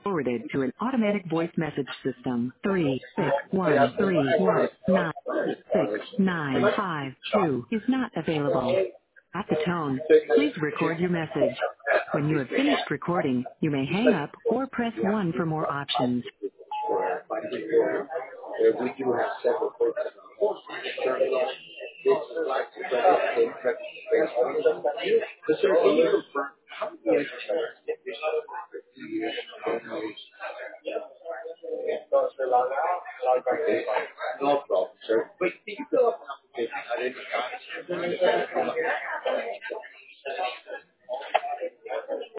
Forwarded to an automatic voice message system. 361319695 is not available. At the tone, please record your message. When you have finished recording, you may hang up or press 1 for more options. We do have several programs on the course. This is like the so can you confirm how many exercises no problem, sir. Wait, did you fill up an application? I didn't.